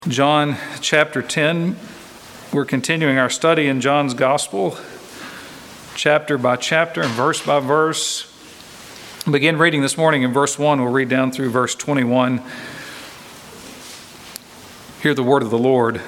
John chapter 10. We're continuing our study in John's Gospel, chapter by chapter and verse by verse. We'll begin reading this morning in verse 1. We'll read down through verse 21. Hear the word of the Lord.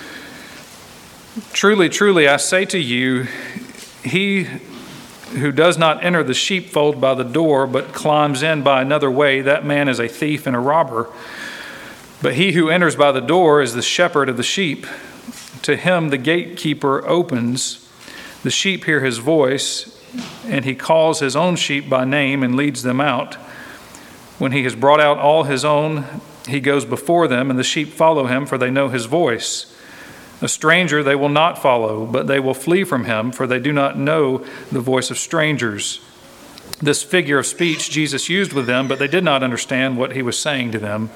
Truly, truly, I say to you, he who does not enter the sheepfold by the door, but climbs in by another way, that man is a thief and a robber. But he who enters by the door is the shepherd of the sheep. To him the gatekeeper opens. The sheep hear his voice, and he calls his own sheep by name and leads them out. When he has brought out all his own, he goes before them, and the sheep follow him, for they know his voice. A stranger they will not follow, but they will flee from him, for they do not know the voice of strangers. This figure of speech Jesus used with them, but they did not understand what he was saying to them.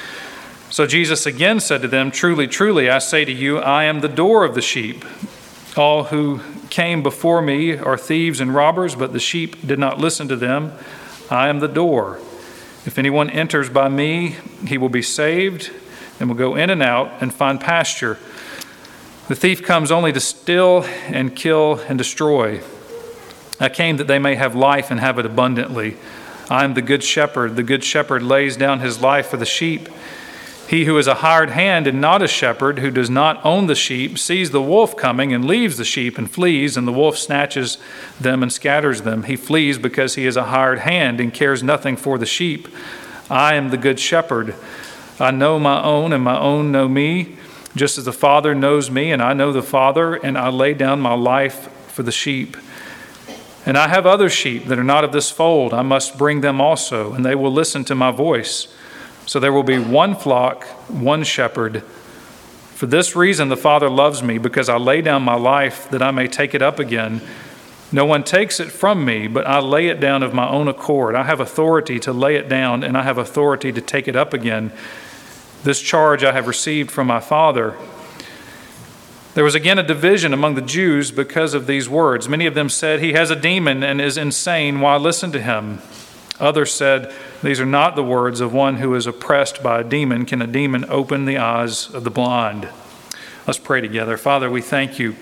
So Jesus again said to them, Truly, truly, I say to you, I am the door of the sheep. All who came before me are thieves and robbers, but the sheep did not listen to them. I am the door. If anyone enters by me, he will be saved and will go in and out and find pasture. The thief comes only to steal and kill and destroy. I came that they may have life and have it abundantly. I am the good shepherd. The good shepherd lays down his life for the sheep. He who is a hired hand and not a shepherd, who does not own the sheep, sees the wolf coming and leaves the sheep and flees, and the wolf snatches them and scatters them. He flees because he is a hired hand and cares nothing for the sheep. I am the good shepherd. I know my own, and my own know me, just as the Father knows me, and I know the Father, and I lay down my life for the sheep. And I have other sheep that are not of this fold. I must bring them also, and they will listen to my voice. So there will be one flock, one shepherd. For this reason the Father loves me, because I lay down my life that I may take it up again. No one takes it from me, but I lay it down of my own accord. I have authority to lay it down, and I have authority to take it up again. This charge I have received from my Father. There was again a division among the Jews because of these words. Many of them said, He has a demon and is insane. Why listen to him? Others said, These are not the words of one who is oppressed by a demon. Can a demon open the eyes of the blind? Let's pray together. Father, we thank you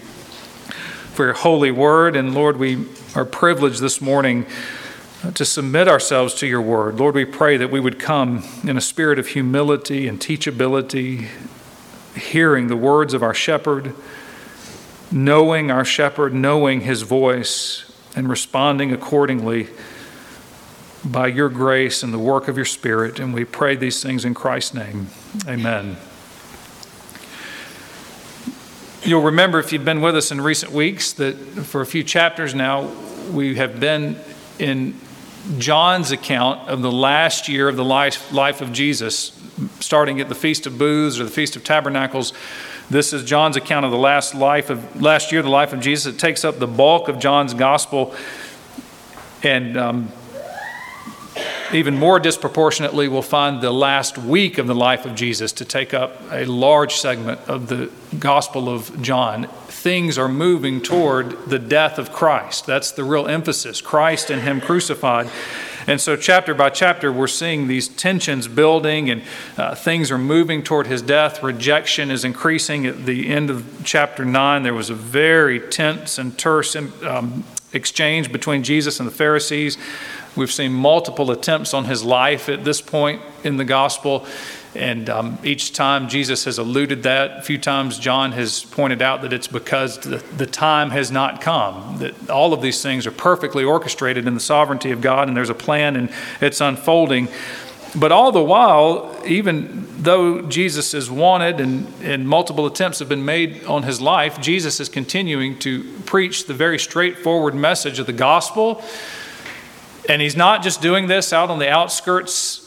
for your holy word. And Lord, we are privileged this morning to submit ourselves to your word. Lord, we pray that we would come in a spirit of humility and teachability, hearing the words of our shepherd, knowing our shepherd, knowing his voice, and responding accordingly by your grace and the work of your Spirit. And we pray these things in Christ's name. Amen. You'll remember, if you've been with us in recent weeks, that for a few chapters now, we have been in John's account of the last year of the life of Jesus, starting at the Feast of Booths or the Feast of Tabernacles. This is John's account of the last year of the life of Jesus. It takes up the bulk of John's gospel, and even more disproportionately, we'll find the last week of the life of Jesus to take up a large segment of the Gospel of John. Things are moving toward the death of Christ. That's the real emphasis, Christ and Him crucified. And so chapter by chapter, we're seeing these tensions building, and things are moving toward His death. Rejection is increasing. At the end of chapter 9, there was a very tense and terse exchange between Jesus and the Pharisees. We've seen multiple attempts on his life at this point in the gospel, and each time Jesus has alluded that. A few times John has pointed out that it's because the time has not come, that all of these things are perfectly orchestrated in the sovereignty of God, and there's a plan and it's unfolding. But all the while, even though Jesus is wanted and multiple attempts have been made on his life, Jesus is continuing to preach the very straightforward message of the gospel. And he's not just doing this out on the outskirts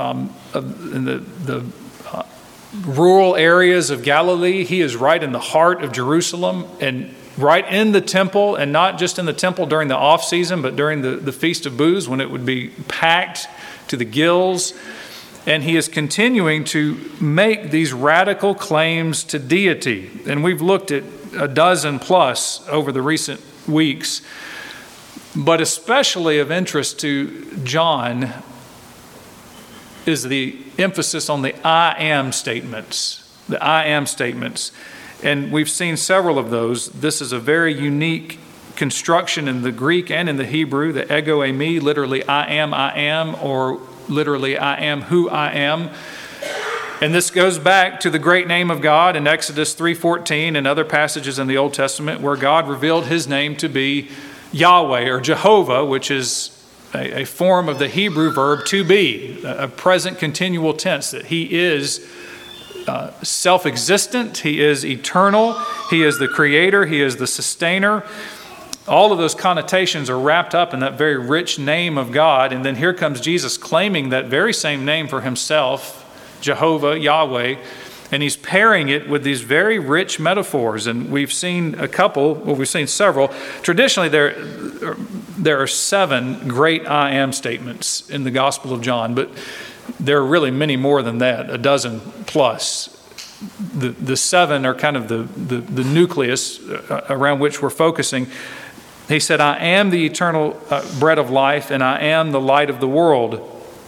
in the rural areas of Galilee. He is right in the heart of Jerusalem and right in the temple, and not just in the temple during the off season, but during the Feast of Booths, when it would be packed to the gills. And he is continuing to make these radical claims to deity. And we've looked at a dozen plus over the recent weeks. But especially of interest to John is the emphasis on the I am statements the I am statements. And we've seen several of those. This is a very unique construction in the Greek and in the Hebrew, the ego eimi, literally I am, or literally I am who I am. And this goes back to the great name of God in Exodus 3:14 and other passages in the Old Testament where God revealed his name to be Yahweh or Jehovah, which is a form of the Hebrew verb to be, a present continual tense, that he is self-existent, he is eternal, he is the creator, he is the sustainer. All of those connotations are wrapped up in that very rich name of God. And then here comes Jesus claiming that very same name for himself, Jehovah, Yahweh, and he's pairing it with these very rich metaphors. And we've seen we've seen several. Traditionally, there are 7 great I am statements in the Gospel of John, but there are really many more than that, a dozen plus. The 7 are kind of the nucleus around which we're focusing. He said, I am the eternal bread of life, and I am the light of the world.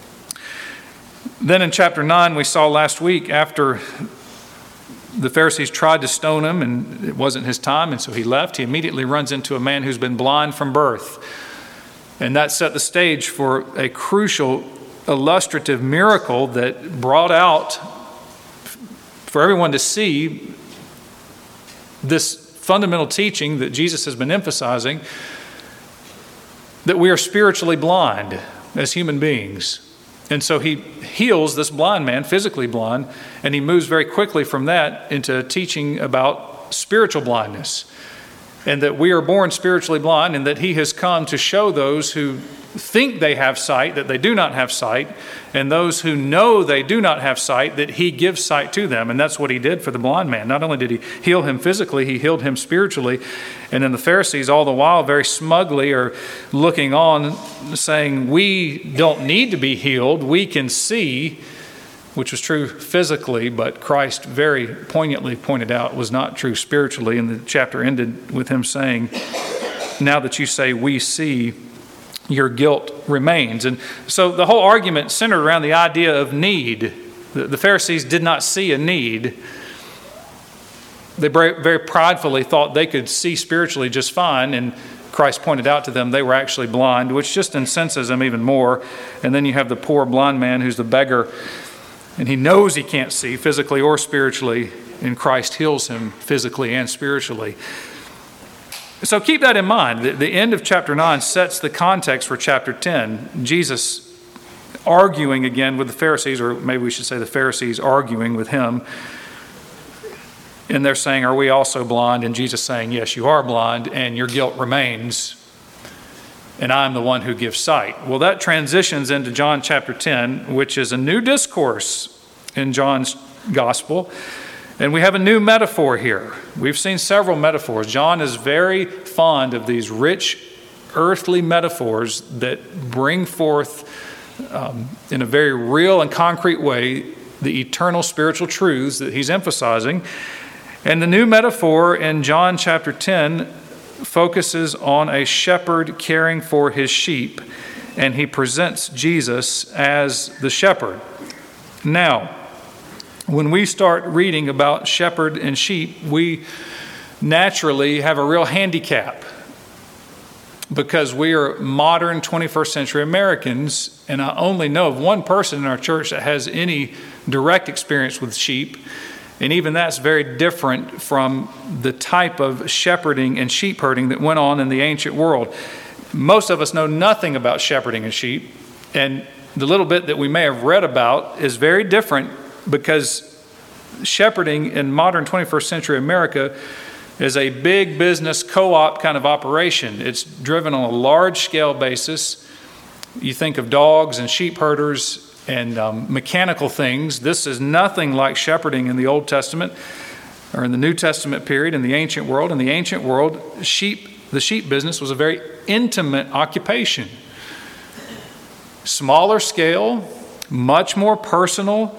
Then in chapter 9, we saw last week, after the Pharisees tried to stone him, and it wasn't his time, and so he left, he immediately runs into a man who's been blind from birth. And that set the stage for a crucial, illustrative miracle that brought out for everyone to see this fundamental teaching that Jesus has been emphasizing, that we are spiritually blind as human beings. And so he heals this blind man, physically blind, and he moves very quickly from that into teaching about spiritual blindness, and that we are born spiritually blind, and that he has come to show those who think they have sight that they do not have sight, and those who know they do not have sight that he gives sight to them. And that's what he did for the blind man. Not only did he heal him physically, he healed him spiritually. And then the Pharisees all the while very smugly are looking on, saying, we don't need to be healed, we can see, which was true physically, but Christ very poignantly pointed out was not true spiritually. And the chapter ended with him saying, now that you say we see, your guilt remains. And so the whole argument centered around the idea of need. The Pharisees did not see a need. They very pridefully thought they could see spiritually just fine, and Christ pointed out to them they were actually blind, which just incenses them even more. And then you have the poor blind man who's the beggar, and he knows he can't see physically or spiritually, and Christ heals him physically and spiritually. So keep that in mind. The end of chapter 9 sets the context for chapter 10. Jesus arguing again with the Pharisees, or maybe we should say the Pharisees arguing with him. And they're saying, are we also blind? And Jesus saying, yes, you are blind, and your guilt remains, and I'm the one who gives sight. Well, that transitions into John chapter 10, which is a new discourse in John's gospel. And we have a new metaphor here. We've seen several metaphors. John is very fond of these rich earthly metaphors that bring forth in a very real and concrete way the eternal spiritual truths that he's emphasizing. And the new metaphor in John chapter 10 focuses on a shepherd caring for his sheep, and he presents Jesus as the shepherd. Now, when we start reading about shepherd and sheep, we naturally have a real handicap because we are modern 21st century Americans, and I only know of one person in our church that has any direct experience with sheep, and even that's very different from the type of shepherding and sheep herding that went on in the ancient world. Most of us know nothing about shepherding and sheep, and the little bit that we may have read about is very different, because shepherding in modern 21st century America is a big business co-op kind of operation. It's driven on a large scale basis. You think of dogs and sheep herders and mechanical things. This is nothing like shepherding in the Old Testament or in the New Testament period in the ancient world. In the ancient world, the sheep business was a very intimate occupation. Smaller scale, much more personal.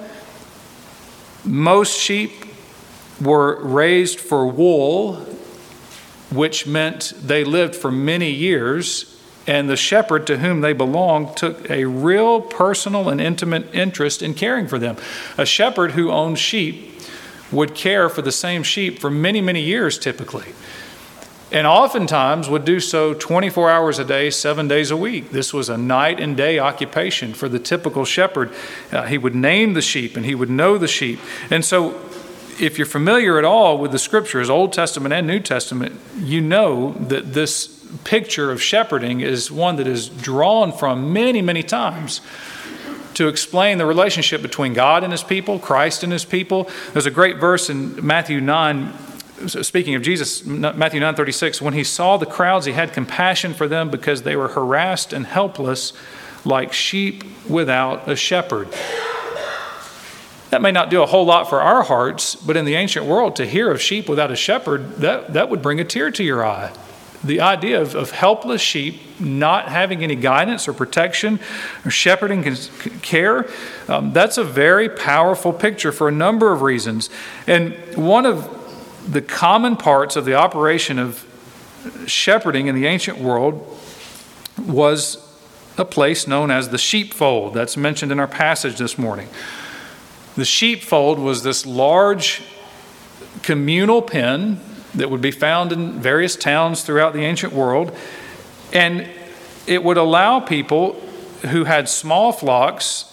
Most sheep were raised for wool, which meant they lived for many years, and the shepherd to whom they belonged took a real personal and intimate interest in caring for them. A shepherd who owned sheep would care for the same sheep for many, many years typically. And oftentimes would do so 24 hours a day, 7 days a week. This was a night and day occupation for the typical shepherd. He would name the sheep and he would know the sheep. And so if you're familiar at all with the scriptures, Old Testament and New Testament, you know that this picture of shepherding is one that is drawn from many, many times to explain the relationship between God and his people, Christ and his people. There's a great verse in Matthew 9, speaking of Jesus, Matthew 9:36, when he saw the crowds, he had compassion for them because they were harassed and helpless like sheep without a shepherd. That may not do a whole lot for our hearts, but in the ancient world, to hear of sheep without a shepherd, that would bring a tear to your eye. The idea of helpless sheep not having any guidance or protection or shepherding care, that's a very powerful picture for a number of reasons. And one of the common parts of the operation of shepherding in the ancient world was a place known as the sheepfold. That's mentioned in our passage this morning. The sheepfold was this large communal pen that would be found in various towns throughout the ancient world. And it would allow people who had small flocks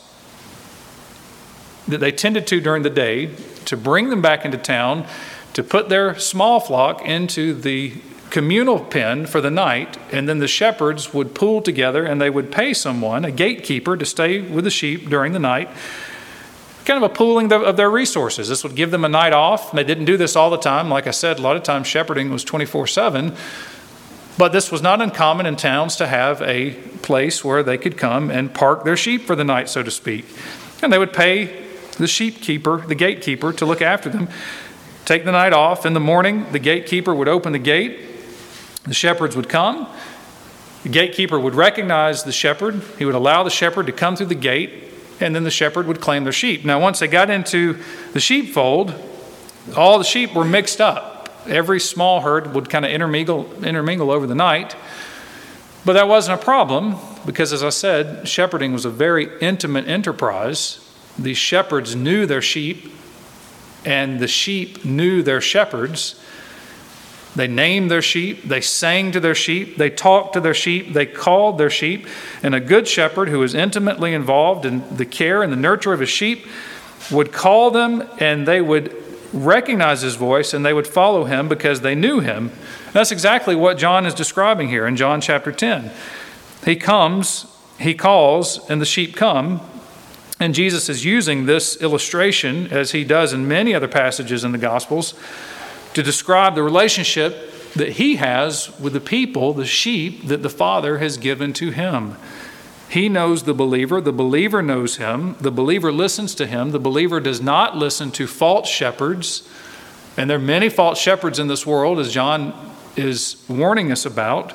that they tended to during the day to bring them back into town, to put their small flock into the communal pen for the night, and then the shepherds would pool together and they would pay someone, a gatekeeper, to stay with the sheep during the night. Kind of a pooling of their resources. This would give them a night off. They didn't do this all the time. Like I said, a lot of times shepherding was 24/7. But this was not uncommon in towns to have a place where they could come and park their sheep for the night, so to speak. And they would pay the sheepkeeper, the gatekeeper, to look after them. Take the night off. In the morning, the gatekeeper would open the gate. The shepherds would come. The gatekeeper would recognize the shepherd. He would allow the shepherd to come through the gate, and then the shepherd would claim their sheep. Now, once they got into the sheepfold, all the sheep were mixed up. Every small herd would kind of intermingle over the night. But that wasn't a problem because, as I said, shepherding was a very intimate enterprise. The shepherds knew their sheep, and the sheep knew their shepherds. They named their sheep, they sang to their sheep, they talked to their sheep, they called their sheep. And a good shepherd who was intimately involved in the care and the nurture of his sheep would call them, and they would recognize his voice and they would follow him because they knew him. That's exactly what John is describing here in John chapter 10. He comes, he calls, and the sheep come. And Jesus is using this illustration, as he does in many other passages in the Gospels, to describe the relationship that he has with the people, the sheep, that the Father has given to him. He knows the believer knows him, the believer listens to him, the believer does not listen to false shepherds. And there are many false shepherds in this world, as John is warning us about.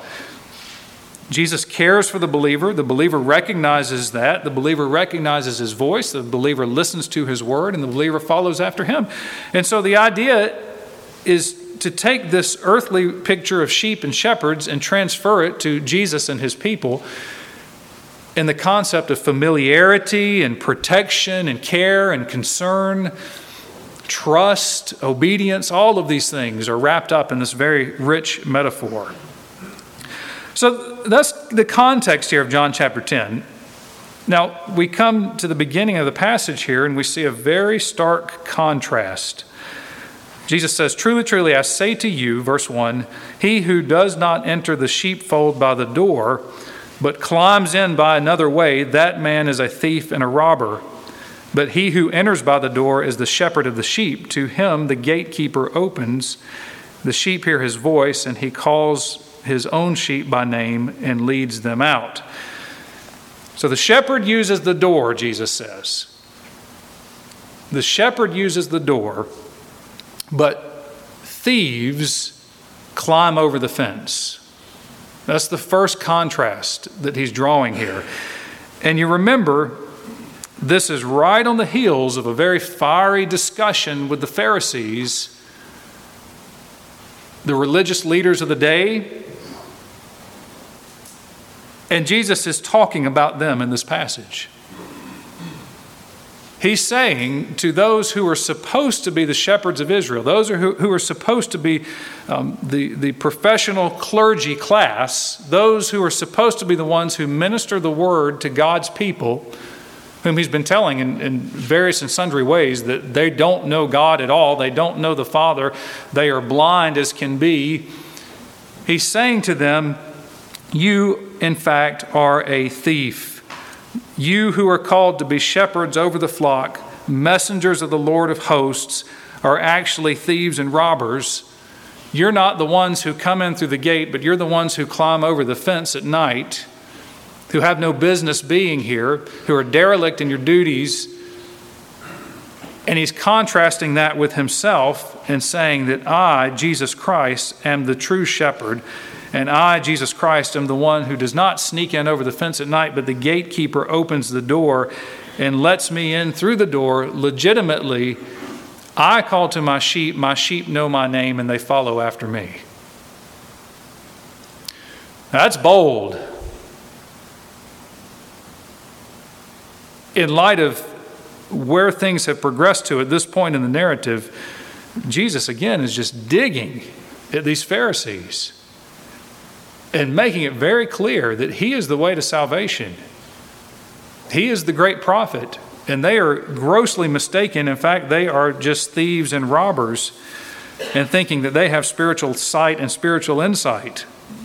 Jesus cares for the believer recognizes that, the believer recognizes his voice, the believer listens to his word, and the believer follows after him. And so the idea is to take this earthly picture of sheep and shepherds and transfer it to Jesus and his people in the concept of familiarity and protection and care and concern, trust, obedience. All of these things are wrapped up in this very rich metaphor. So that's the context here of John chapter 10. Now, we come to the beginning of the passage here and we see a very stark contrast. Jesus says, "Truly, truly, I say to you," verse 1, "he who does not enter the sheepfold by the door, but climbs in by another way, that man is a thief and a robber. But he who enters by the door is the shepherd of the sheep. To him the gatekeeper opens. The sheep hear his voice, and he calls his own sheep by name and leads them out." So the shepherd uses the door, Jesus says. The shepherd uses the door, but thieves climb over the fence. That's the first contrast that he's drawing here. And you remember, this is right on the heels of a very fiery discussion with the Pharisees, the religious leaders of the day. And Jesus is talking about them in this passage. He's saying to those who are supposed to be the shepherds of Israel, those who are supposed to be the professional clergy class, those who are supposed to be the ones who minister the word to God's people, whom he's been telling in various and sundry ways that they don't know God at all, they don't know the Father, they are blind as can be. He's saying to them, you, in fact, are a thief. You who are called to be shepherds over the flock, messengers of the Lord of hosts, are actually thieves and robbers. You're not the ones who come in through the gate, but you're the ones who climb over the fence at night, who have no business being here, who are derelict in your duties. And he's contrasting that with himself and saying that I, Jesus Christ, am the true shepherd. And I, Jesus Christ, am the one who does not sneak in over the fence at night, but the gatekeeper opens the door and lets me in through the door legitimately. I call to my sheep know my name, and they follow after me. Now, that's bold. In light of where things have progressed to at this point in the narrative, Jesus again is just digging at these Pharisees and making it very clear that he is the way to salvation. He is the great prophet, and they are grossly mistaken. In fact, they are just thieves and robbers, and thinking that they have spiritual sight and spiritual insight.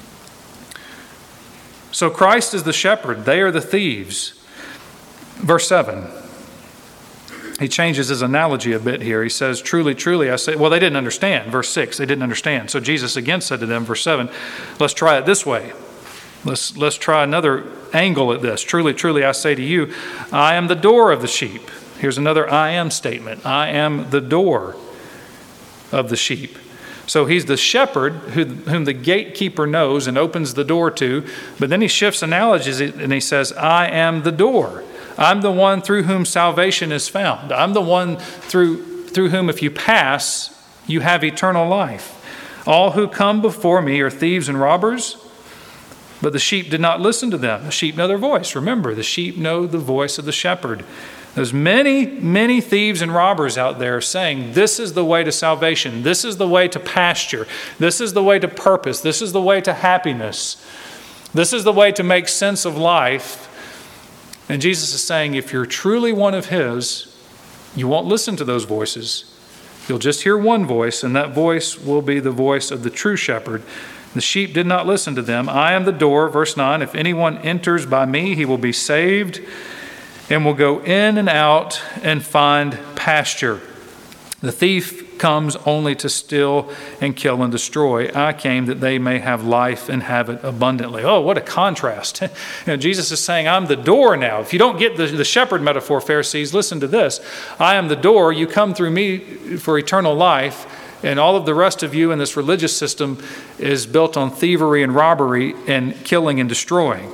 So Christ is the shepherd. They are the thieves. Verse 7. He changes his analogy a bit here. He says, truly, truly, I say, well, they didn't understand. Verse 6, they didn't understand. So Jesus again said to them, verse 7, let's try it this way. Let's try another angle at this. Truly, truly, I say to you, I am the door of the sheep. Here's another I am statement. I am the door of the sheep. So he's the shepherd whom the gatekeeper knows and opens the door to. But then he shifts analogies and he says, I am the door. I'm the one through whom salvation is found. I'm the one through whom if you pass, you have eternal life. All who come before me are thieves and robbers, but the sheep did not listen to them. The sheep know their voice. Remember, the sheep know the voice of the shepherd. There's many, many thieves and robbers out there saying, this is the way to salvation. This is the way to pasture. This is the way to purpose. This is the way to happiness. This is the way to make sense of life. And Jesus is saying, if you're truly one of his, you won't listen to those voices. You'll just hear one voice, and that voice will be the voice of the true shepherd. The sheep did not listen to them. I am the door, verse 9. If anyone enters by me, he will be saved and will go in and out and find pasture. The thief comes only to steal and kill and destroy. I came that they may have life and have it abundantly. Oh, what a contrast. Jesus is saying, I'm the door now. If you don't get the shepherd metaphor, Pharisees, listen to this. I am the door. You come through me for eternal life, and all of the rest of you in this religious system is built on thievery and robbery and killing and destroying.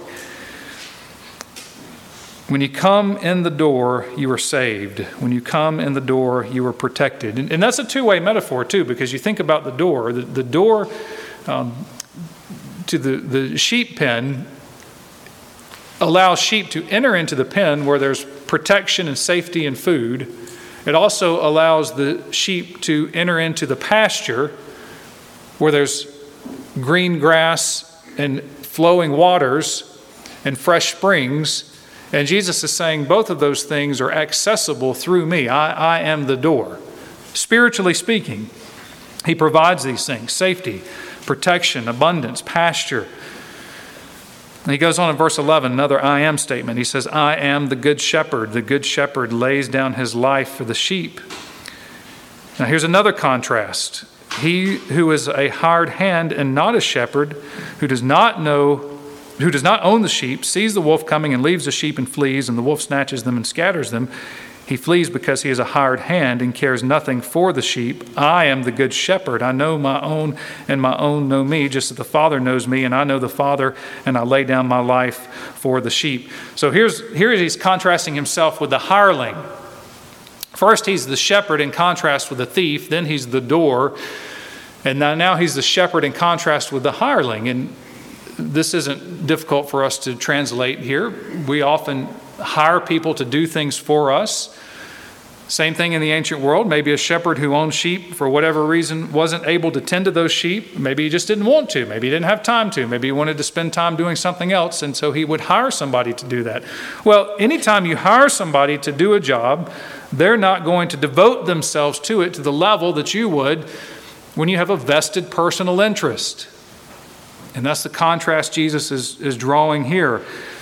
When you come in the door, you are saved. When you come in the door, you are protected. And that's a two-way metaphor, too, because you think about the door. The door to the sheep pen allows sheep to enter into the pen where there's protection and safety and food. It also allows the sheep to enter into the pasture where there's green grass and flowing waters and fresh springs. And Jesus is saying both of those things are accessible through me. I am the door. Spiritually speaking, he provides these things: safety, protection, abundance, pasture. And he goes on in verse 11, another I am statement. He says, I am the good shepherd. The good shepherd lays down his life for the sheep. Now here's another contrast. He who is a hired hand and not a shepherd, who does not own the sheep, sees the wolf coming and leaves the sheep and flees, and the wolf snatches them and scatters them. He flees because he is a hired hand and cares nothing for the sheep. I am the good shepherd. I know my own, and my own know me, just as the Father knows me, and I know the Father, and I lay down my life for the sheep. So here he's contrasting himself with the hireling. First, he's the shepherd in contrast with the thief. Then he's the door. And now he's the shepherd in contrast with the hireling. And this isn't difficult for us to translate here. We often hire people to do things for us. Same thing in the ancient world. Maybe a shepherd who owned sheep for whatever reason wasn't able to tend to those sheep. Maybe he just didn't want to. Maybe he didn't have time to. Maybe he wanted to spend time doing something else, and so he would hire somebody to do that. Well, anytime you hire somebody to do a job, they're not going to devote themselves to it to the level that you would when you have a vested personal interest. And that's the contrast Jesus is drawing here.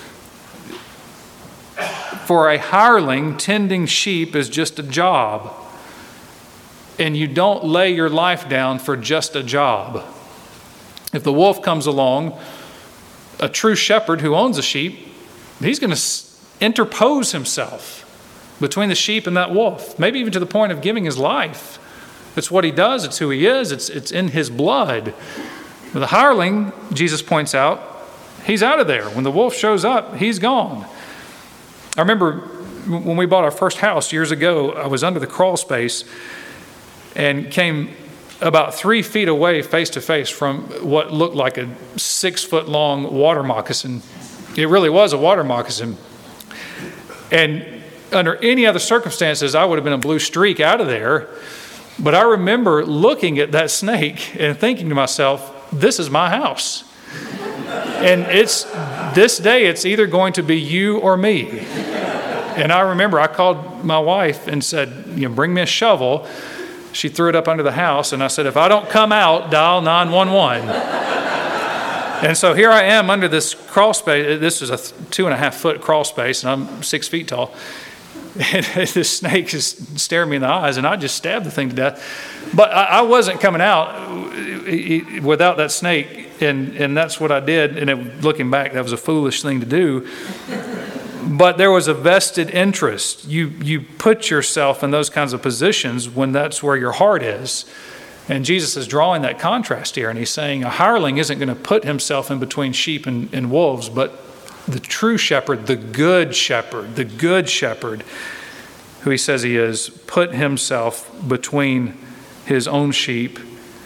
For a hireling, tending sheep is just a job. And you don't lay your life down for just a job. If the wolf comes along, a true shepherd who owns a sheep, he's going to interpose himself between the sheep and that wolf, maybe even to the point of giving his life. It's what he does. It's who he is. It's in his blood. But the hireling, Jesus points out, he's out of there. When the wolf shows up, he's gone. I remember when we bought our first house years ago, I was under the crawl space and came about 3 feet away face to face from what looked like a 6-foot long water moccasin. It really was a water moccasin. And under any other circumstances, I would have been a blue streak out of there. But I remember looking at that snake and thinking to myself, this is my house. And this day, it's either going to be you or me. And I remember I called my wife and said, bring me a shovel. She threw it up under the house. And I said, if I don't come out, dial 911. And so here I am under this crawl space. This is a 2.5-foot crawl space, and I'm 6 feet tall. And this snake is staring me in the eyes, and I just stabbed the thing to death. But I wasn't coming out without that snake, and that's what I did. And looking back, that was a foolish thing to do. But there was a vested interest. You put yourself in those kinds of positions when that's where your heart is. And Jesus is drawing that contrast here, and he's saying a hireling isn't going to put himself in between sheep and wolves, but the true shepherd, the good shepherd, who he says he is, put himself between his own sheep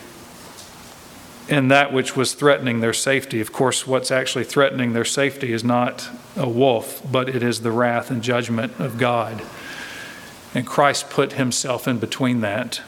and that which was threatening their safety. Of course, what's actually threatening their safety is not a wolf, but it is the wrath and judgment of God. And Christ put himself in between that.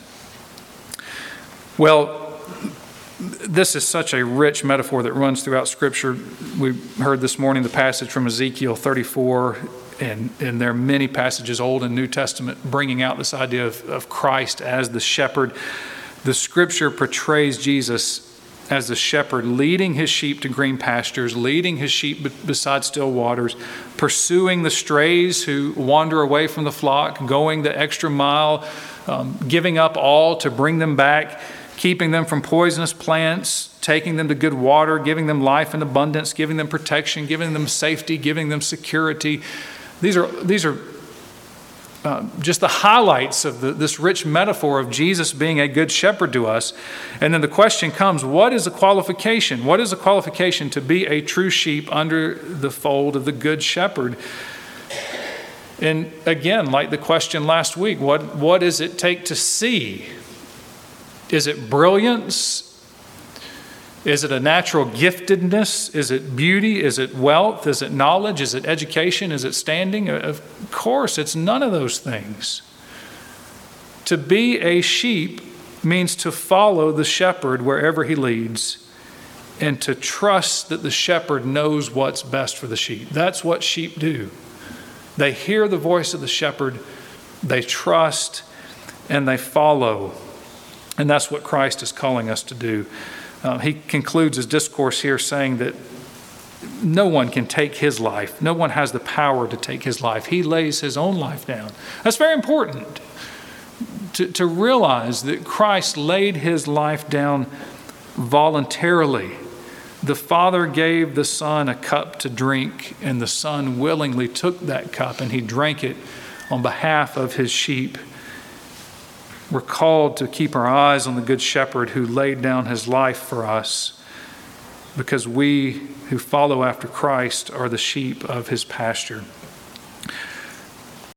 Well, this is such a rich metaphor that runs throughout Scripture. We heard this morning the passage from Ezekiel 34, and there are many passages, Old and New Testament, bringing out this idea of Christ as the shepherd. The Scripture portrays Jesus as the shepherd, leading his sheep to green pastures, leading his sheep beside still waters, pursuing the strays who wander away from the flock, going the extra mile, giving up all to bring them back, keeping them from poisonous plants, taking them to good water, giving them life in abundance, giving them protection, giving them safety, giving them security. These are just the highlights of this rich metaphor of Jesus being a good shepherd to us. And then the question comes, what is the qualification? What is the qualification to be a true sheep under the fold of the good shepherd? And again, like the question last week, what does it take to see? Is it brilliance? Is it a natural giftedness? Is it beauty? Is it wealth? Is it knowledge? Is it education? Is it standing? Of course, it's none of those things. To be a sheep means to follow the shepherd wherever he leads and to trust that the shepherd knows what's best for the sheep. That's what sheep do. They hear the voice of the shepherd, they trust, and they follow. And that's what Christ is calling us to do. He concludes his discourse here saying that no one can take his life. No one has the power to take his life. He lays his own life down. That's very important to realize that Christ laid his life down voluntarily. The Father gave the Son a cup to drink, and the Son willingly took that cup and he drank it on behalf of his sheep. We're called to keep our eyes on the Good Shepherd who laid down his life for us, because we who follow after Christ are the sheep of his pasture.